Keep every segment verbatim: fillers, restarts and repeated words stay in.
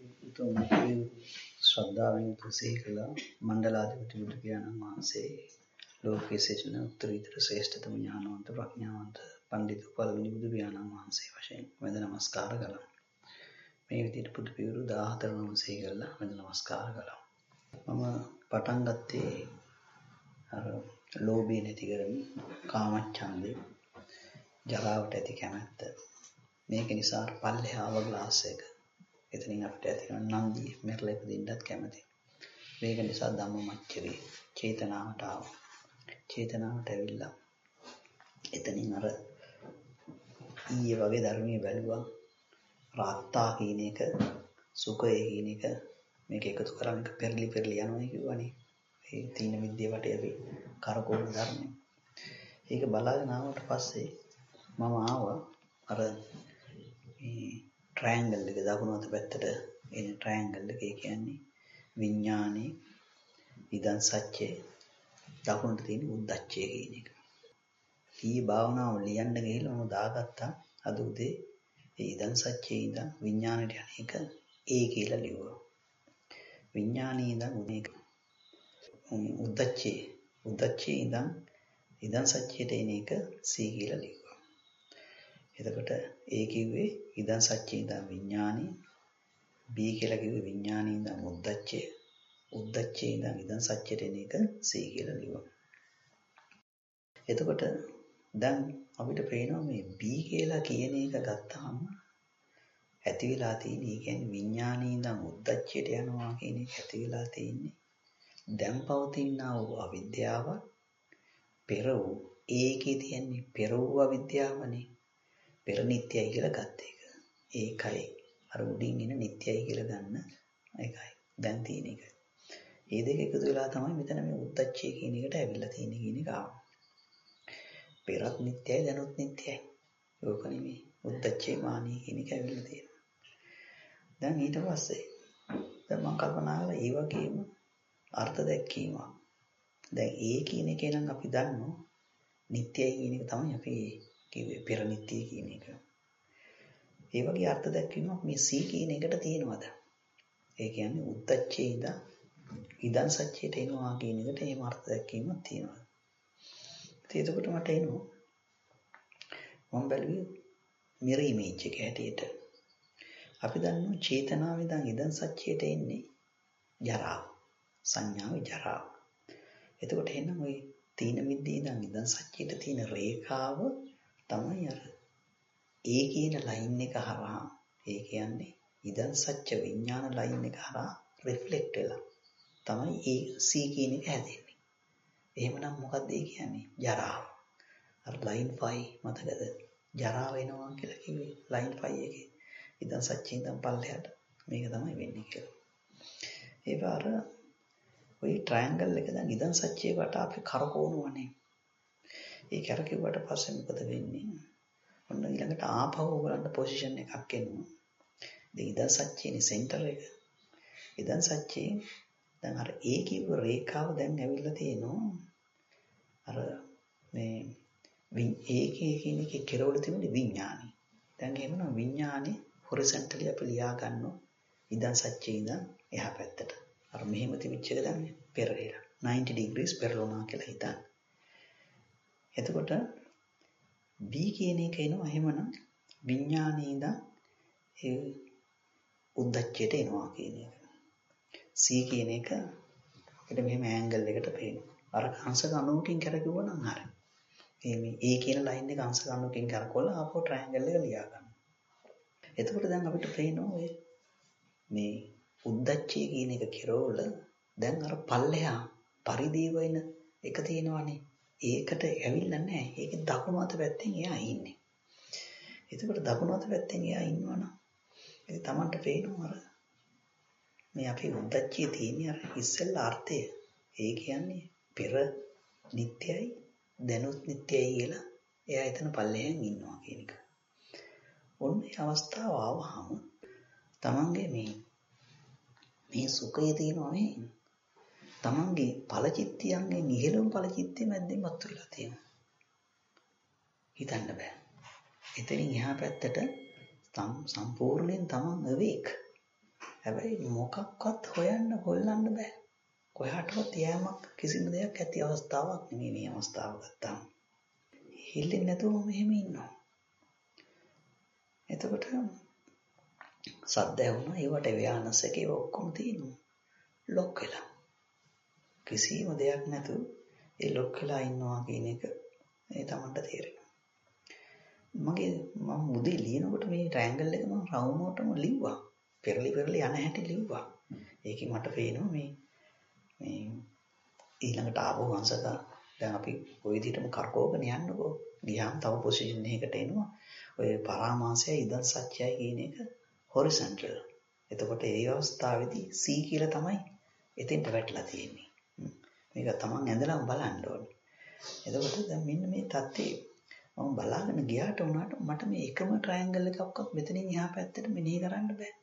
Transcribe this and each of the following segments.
උතුම් ශ්‍රද්ධාවෙන් තුසිහි කළ මණ්ඩලාධිපති බුදු පියාණන් වහන්සේ ලෝකයේ සිටින උත්තරීතර ශ්‍රේෂ්ඨතම ඥානවන්ත ප්‍රඥාවන්ත පඬිතු පළමුනි බුදු පියාණන් වහන්සේ වශයෙන් වැඳ නමස්කාර කළා. මේ විදිහට පුදු පියවරු දාහතර නමසේ කරලා වැඳ නමස්කාර කළා. මම පටන් ගත්තේ අර ලෝභය නැති කරමින් කාමච්ඡන්දේ ජරාවට ඇති කැමැත්ත මේක නිසා පල්ලෙහාව ග්ලාස් එක එතනින් අපිට ඇති වෙන නන්දි මෙරළ ඉපදින්නත් කැමති. මේක නිසා ධම්මමච්චරේ චේතනාවට ආවා. චේතනාවට ඇවිල්ලා එතනින් අර ඊයේ වගේ ධර්මයේ බැලුවා රාත්තා කියන එක සුඛය කියන එක මේක එකතු කරලා මේක පෙරලි පෙරලි යනවා කියවනේ. ඒ තීන විද්‍ය වටේ අපි කරකවන ධර්මය. ඒක බලාගෙන ආවට පස්සේ මම ආවා අර මේ ට්‍රයැන්ගල් එක දකුණු අත පැත්තට එන ට්‍රයැන්ගල් එක. ඒ කියන්නේ විඥානේ ඉදන් සත්‍යය දකුණට තියෙන උද්දච්චය කියන එක. ඊයේ භාවනාව ලියන්න ගිහලා මම දාගත්තා අද උදේ ඒ ඉදන් සත්‍යයේ ඉඳන් විඥානයට යන එක ඒ කියලා ලිව්වා. විඥානේ ඉඳන් උදේක උද්දච්චය උද්දච්චයේ ඉඳන් ඉදන් සත්‍යයට එන එක සී කියලා ලිව්වා. එතකොට ඒ කිව්වේ ඉදන් සත්‍යයේ ඉඳන් විඥානේ බී කියලා කිව්වේ විඥානේ ඉඳන් උද්දච්චය උද්දච්චයේ ඉඳන් ඉදන් සත්‍යයට එන එක සී කියලා ලිව්වා. එතකොට දැන් අපිට පේනවා මේ බී කියලා කියන එක ගත්තාම ඇති වෙලා තියෙන ඒ කියන්නේ විඥානේ ඉඳන් උද්දච්චයට යනවා කියන එක ඇති වෙලා තියෙන්නේ දැන් පවතිනා වූ අවිද්‍යාව පෙර වූ ඒකේ තියෙන්නේ පෙර වූ අවිද්‍යාවනේ. පෙර නිට්ටයයි කියලා ගත්ත එක. ඒකයි අර උඩින් එන නිට්ටයයි කියලා ගන්න එකයි. දැන් තියෙන එක. මේ දෙක එකතු වෙලා තමයි මෙතන මේ උද්දච්චය කියන එකට ඇවිල්ලා තියෙන්නේ කියන එක ආවා. පෙරත් නිට්ටයයි දැනුත් නිට්ටයයි. ඕක නෙමෙයි. උද්දච්චේ මානිය කියන එක ඇවිල්ලා තියෙනවා. දැන් ඊට පස්සේ දැන් මම කල්පනා කළා ඒ වගේම අර්ථ දැක්වීම. දැන් ඒ කියන එකේ නම් අපි දන්නවා නිට්ටයයි කියන එක තමයි අපි කිව්වේ පෙර නිට්ටය කියන එක. ඒ වගේ අර්ථ දැක්වීමක් මේ සී කියන එකට තියෙනවද? ඒ කියන්නේ උද්දච්චේ ඉඳන් ඉදන් සත්‍යයට එනවා කියන එකට එහෙම අර්ථ දැක්වීමක් තියෙනවා. ඉතින් එතකොට මට එනවා මම බැලුවේ මිරර් ඉමේජ් එක හැටියට. අපි දන්නවා චේතනාව ඉඳන් ඉදන් සත්‍යයට එන්නේ ජරාව. සංඥාවේ ජරාව. එතකොට එහෙනම් ওই තීන මිද්දේ ඉඳන් ඉදන් සත්‍යයට තියෙන රේඛාව තමයි අර ඒ කියන ලයින් එක හරහා ඒ කියන්නේ ඉදන් සත්‍ය විඥාන ලයින් එක හරහා රිෆ්ලෙක්ට් වෙලා තමයි ඒ සී කියන එක හැදෙන්නේ. එහෙමනම් මොකක්ද ඒ කියන්නේ? ජරාව. අර ලයින් ෆයිව් මතකද? ජරාව එනවා කියලා කිව්වේ ලයින් ෆයිව් එකේ. ඉදන් සත්‍ය ඉඳන් පල්ලෙහාට මේක තමයි වෙන්නේ කියලා. ඒ පාර ওই ට්‍රයැන්ගල් එක දැන් ඉදන් සත්‍යයේ වට අපි කරකවනවනේ. ඒ කරකියුවට පස්සේ මොකද වෙන්නේ? ඔන්න ඊළඟට ආපහු බලන්න පොසිෂන් එකක් එනවා. දැන් ඉදන් සත්‍යයේ සෙන්ටර් එක. ඉදන් සත්‍යයේ දැන් අර ඒ කිව්ව රේඛාව දැන් ඇවිල්ලා තියෙනවා. අර මේ ඒකේ කියන එකේ කෙරවල තිබුණේ විඥානි. දැන් එහෙමනම් විඥානේ හොරිසොන්ටලි අපි ලියා ගන්නවා ඉදන් සත්‍යයේ ඉඳන් එහා පැත්තට. අර මෙහෙම තිබිච්ච එක දැන් පෙරලලා ninety degrees පෙරලුණා කියලා හිතන්න. එතකොට B කියන එක එනවා එහෙමනම් විඥානේ ඉඳන් ඒ උද්දච්චයට එනවා කියන එක. C කියන එක අපිට මෙහෙම ඇන්ගල් එකකට පේනවා. අර අංශ ගණනකින් කරකියුවා නම් හරියි. මේ මේ A කියන ලයින් එක අංශ ගණනකින් කරකවලා ආපහු ට්‍රයැන්ගල් එක ලියා ගන්න. එතකොට දැන් අපිට පේනවා ඔය මේ උද්දච්චය කියන එක කෙරවල දැන් අර පල්ලෙහා පරිදි වෙන එක තියෙනවනේ. ඒකට ඇවිල්ලා නැහැ. ඒක දකුණු අත පැත්තෙන් එයා ඉන්නේ. එතකොට දකුණු අත පැත්තෙන් එයා ඉන්නවනම් ඒක Tamanට පේනවා අර මේ අපේ උද්දච්චයේ තියෙන අර ඉස්සෙල්ලා අර්ථය. ඒ කියන්නේ පෙර නිට්ටයයි දැනුත් නිට්ටයයි කියලා එයා එතන පල්ලෙහෙන් ඉන්නවා කියන එක. ඔන්න ඒ අවස්ථාව ආවහම Tamanගේ මේ මේ සුඛය තියෙනවා නේ. තමන්ගේ ඵලචිත්තයන්ගෙන් ඉහළම ඵලචිත්තය මැද්දෙන්වත් වෙලා තියෙනවා. හිතන්න බෑ. එතනින් එහා පැත්තට සම්පූර්ණයෙන් තමන් අවේක්. හැබැයි මොකක්වත් හොයන්න හොල්ලන්න බෑ. කොහාටවත් යෑමක් කිසිම දෙයක් ඇති අවස්ථාවක් නෙමෙයි මේ අවස්ථාව ගත්තාම. හිල්ලෙන්නේ නැතුව මම එහෙම ඉන්නවා. එතකොට සද්ද ඇහුණා ඒවට ව්‍යානස් එක ඒව ඔක්කොම තියෙනවා. ලොක් වෙලා. කිසිම දෙයක් නැතුව ඒ ලොක් වෙලා ඉන්නවා කියන එක ඒ තමන්ට තේරෙනවා. මගේ මම මුදේ ලියනකොට මේ ට්‍රයැන්ගල් එක මම රවුමටම ලිව්වා. පෙරලි පෙරලි යන හැටි ලිව්වා. ඒකෙන් මට පේනවා මේ මේ ඊළඟට ආපහු වංශක දැන් අපි ওই විදිහටම කරකවගෙන යන්නකෝ. ගියාම තව පොසිෂන් එකකට එනවා. ඔය පරාමාසය ඉදන් සත්‍යයි කියන එක හොරිසොන්ටල්. එතකොට ඒ අවස්ථාවේදී C කියලා තමයි එතෙන්ට වැටලා තියෙන්නේ. මේක තමන් ඇඳලා බලන්න ඕනේ. එතකොට දැන් මෙන්න මේ தත්ත්වය මම බලාගෙන ගියාට උනාට මට මේ එකම ට්‍රයැන්ගල් එකක්වත් මෙතනින් එහා පැත්තට මෙනෙහි කරන්න බෑ.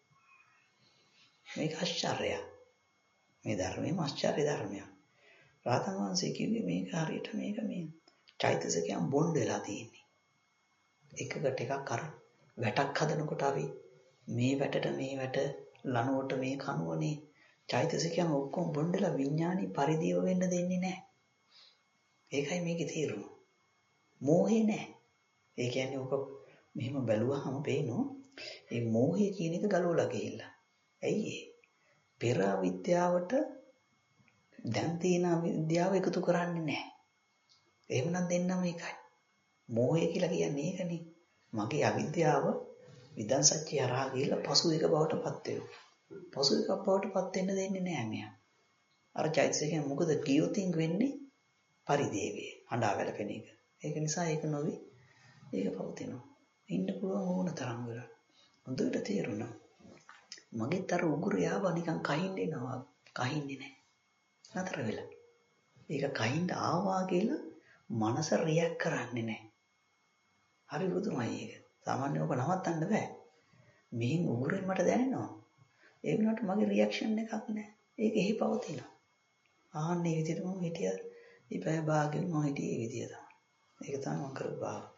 මේක ආශ්චර්යයක්. මේ ධර්මයේම ආශ්චර්ය ධර්මයක්. රාතන් වහන්සේ කිව්වේ මේක හරියට මේක මේ චෛතසිකයන් බොන්ඩ් වෙලා තියෙන්නේ. එකකට එකක් අර වැටක් හදනකොට අපි මේ වැටට මේ වැට ලනුවට මේ කනුවනේ චෛතසිකයන් ඔක්කොම බොන්ඩ් වෙලා විඥානි පරිදිව වෙන්න දෙන්නේ නැහැ. ඒකයි මේකේ තේරුම. මෝහේ නැහැ. ඒ කියන්නේ ඔක මෙහෙම බැලුවාම පේනවා මේ මෝහය කියන එක ගලවලා ගිහිල්ලා. ඇයි ඒ? පෙර අවිද්‍යාවට දැන් තියෙන අවිද්‍යාව එකතු කරන්නේ නැහැ. එහෙමනම් දෙන්නම එකයි. මෝහය කියලා කියන්නේ ඒකනේ. මගේ අවිද්‍යාව විදන් සත්‍ය හරහා ගිහිල්ලා පසු එක බවට පත් වෙනවා. පසු එකක් බවට පත් වෙන්න දෙන්නේ නැහැ මෙයා. අර චෛතසිකයන් මොකද ගියොතින් වෙන්නේ පරිදේවේ හඬා වැළපෙන එක. ඒක නිසා ඒක නොවි ඒක පවතිනවා. ඉන්න පුළුවන් ඕන තරම් වෙලා. හොඳට තේරුණා. මගෙත් අර උගුරු යාව නිකන් කහින්න එනවා. කහින්නේ නැහැ. නතර වෙලා. ඒක කහින්න ආවා කියලා මනස රියැක්ට් කරන්නේ නැහැ. හරි බුදුමයි ඒක. සාමාන්‍යව ඔබ නවත්තන්න බෑ. මෙහින් උගුරෙන් මට දැනෙනවා. ඒ වුණාට මගේ රියැක්ෂන් එකක් නැහැ. ඒක එහි පවතිනවා. ආන්නේ විදිහට මම හිටියා. ඉබේ භාගෙන් මම හිටියේ ඒ විදිහ තමයි. ඒක තමයි මම කරපු භාගය.